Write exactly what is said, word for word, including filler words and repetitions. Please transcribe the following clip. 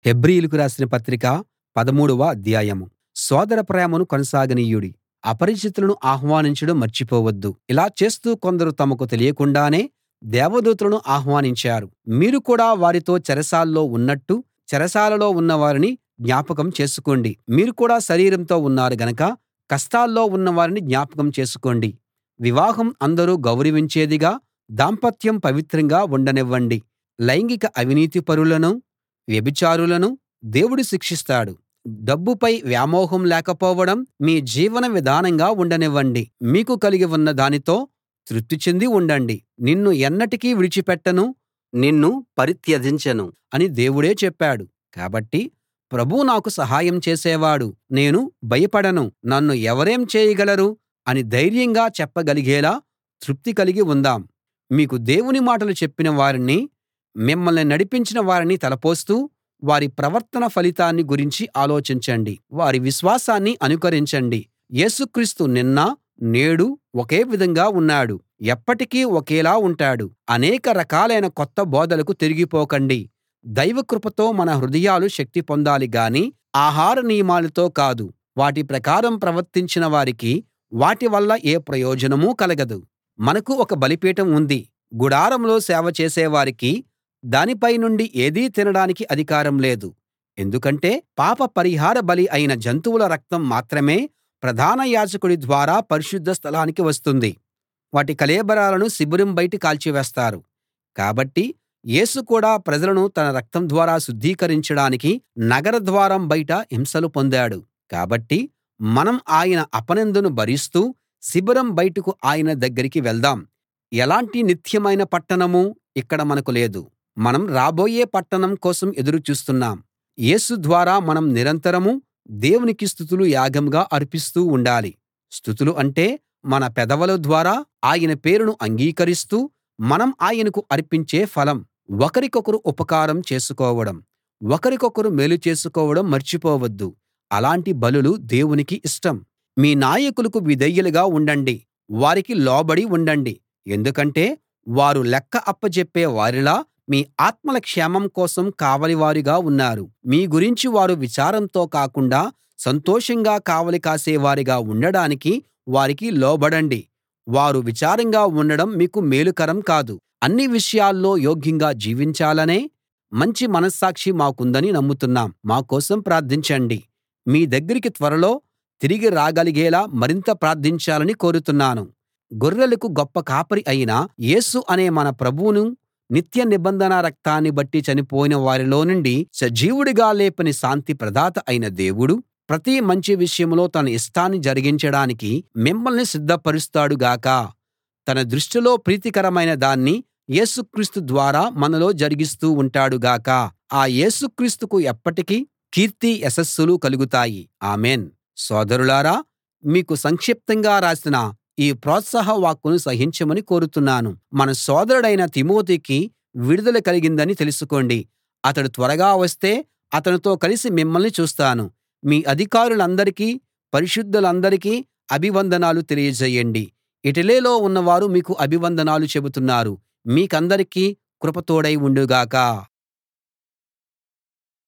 హెబ్రీయులకు రాసిన పత్రిక పదమూడవ అధ్యాయం. సోదర ప్రేమను కొనసాగనీయుడి. అపరిచితులను ఆహ్వానించడం మర్చిపోవద్దు. ఇలా చేస్తూ కొందరు తమకు తెలియకుండానే దేవదూతలను ఆహ్వానించారు. మీరు కూడా వారితో చెరసాల్లో ఉన్నట్టు చెరసాలలో ఉన్నవారిని జ్ఞాపకం చేసుకోండి. మీరు కూడా శరీరంతో ఉన్నారు గనక కష్టాల్లో ఉన్నవారిని జ్ఞాపకం చేసుకోండి. వివాహం అందరూ గౌరవించేదిగా, దాంపత్యం పవిత్రంగా ఉండనివ్వండి. లైంగిక అవినీతిపరులను, వ్యభిచారులను దేవుడు శిక్షిస్తాడు. డబ్బుపై వ్యామోహం లేకపోవడం మీ జీవన విధానంగా ఉండనివ్వండి. మీకు కలిగి ఉన్న దానితో తృప్తి చెంది ఉండండి. నిన్ను ఎన్నటికీ విడిచిపెట్టను, నిన్ను పరిత్యజించను అని దేవుడే చెప్పాడు. కాబట్టి ప్రభువు నాకు సహాయం చేసేవాడు, నేను భయపడను, నన్ను ఎవరేం చేయగలరు అని ధైర్యంగా చెప్పగలిగేలా తృప్తి కలిగి ఉందాం. మీకు దేవుని మాటలు చెప్పిన వారిని, మిమ్మల్ని నడిపించిన వారిని తలపోస్తూ వారి ప్రవర్తన ఫలితాన్ని గురించి ఆలోచించండి. వారి విశ్వాసాన్ని అనుకరించండి. యేసు క్రీస్తు నిన్న, నేడు ఒకే విధంగా ఉన్నాడు, ఎప్పటికీ ఒకేలా ఉంటాడు. అనేక రకాలైన కొత్త బోధలకు తిరిగిపోకండి. దైవ కృపతో మన హృదయాలు శక్తి పొందాలి గాని ఆహార నియమాలతో కాదు. వాటి ప్రకారం ప్రవర్తించిన వారికి వాటి వల్ల ఏ ప్రయోజనమూ కలగదు. మనకు ఒక బలిపీఠం ఉంది. గుడారంలో సేవ చేసేవారికి దానిపై నుండి ఏదీ తినడానికి అధికారం లేదు. ఎందుకంటే పాప పరిహార బలి అయిన జంతువుల రక్తం మాత్రమే ప్రధాన యాజకుడి ద్వారా పరిశుద్ధ స్థలానికి వస్తుంది. వాటి కళేబరాలను శిబిరం బయట కాల్చివేస్తారు. కాబట్టి యేసు కూడా ప్రజలను తన రక్తం ద్వారా శుద్ధీకరించడానికి నగర ద్వారం బయట హింసలు పొందాడు. కాబట్టి మనం ఆయన అపనిందను భరిస్తూ శిబిరం బయటకు ఆయన దగ్గరికి వెళ్దాం. ఎలాంటి నిత్యమైన పట్టణమూ ఇక్కడ మనకు లేదు. మనం రాబోయే పట్టణం కోసం ఎదురు చూస్తున్నాం. యేసు ద్వారా మనం నిరంతరం దేవునికి స్తుతులు యాగంగా అర్పిస్తూ ఉండాలి. స్తుతులు అంటే మన పెదవుల ద్వారా ఆయన పేరును అంగీకరిస్తూ మనం ఆయనకు అర్పించే ఫలం. ఒకరికొకరు ఉపకారం చేసుకోవడం, ఒకరికొకరు మేలు చేసుకోవడం మర్చిపోవద్దు. అలాంటి బలులు దేవునికి ఇష్టం. మీ నాయకులకు విధేయులుగా ఉండండి. వారికి లోబడి ఉండండి. ఎందుకంటే వారు లెక్క అప్పజెప్పే వారిలా మీ ఆత్మల క్షేమం కోసం కావలివారుగా ఉన్నారు. మీ గురించి వారు విచారంతో కాకుండా సంతోషంగా కావలి కాసేవారిగా ఉండడానికి వారికి లోబడండి. వారు విచారంగా ఉండడం మీకు మేలుకరం కాదు. అన్ని విషయాల్లో యోగ్యంగా జీవించాలనే మంచి మనస్సాక్షి మాకుందని నమ్ముతున్నాం. మా కోసం ప్రార్థించండి. మీ దగ్గరికి త్వరలో తిరిగి రాగలిగేలా మరింత ప్రార్థించాలని కోరుతున్నాను. గొర్రెలకు గొప్ప కాపరి అయిన యేసు అనే మన ప్రభువును, నిత్య నిబంధన రక్తాన్ని బట్టి చనిపోయిన వారిలో నుండి సజీవుడిగా లేపిన శాంతి ప్రదాత అయిన దేవుడు ప్రతి మంచి విషయంలో తన ఇష్టాన్ని జరిగించడానికి మిమ్మల్ని సిద్ధపరుస్తాడు గాక. తన దృష్టిలో ప్రీతికరమైన దాన్ని యేసు క్రీస్తు ద్వారా మనలో జరిగిస్తూ ఉంటాడు గాక. ఆ యేసు క్రీస్తుకు ఎప్పటికీ కీర్తి యశస్సులు కలుగుతాయి. ఆమేన్. సోదరులారా, మీకు సంక్షిప్తంగా రాసిన ఈ ప్రోత్సాహ వాక్కును సహించమని కోరుతున్నాను. మన సోదరుడైన తిమోతికి విడుదల కలిగిందని తెలుసుకోండి. అతడు త్వరగా వస్తే అతనితో కలిసి మిమ్మల్ని చూస్తాను. మీ అధికారులందరికీ, పరిశుద్ధులందరికీ అభివందనాలు తెలియజేయండి. ఇటలీలో ఉన్నవారు మీకు అభివందనాలు చెబుతున్నారు. మీకందరికీ కృప తోడై ఉండుగాక.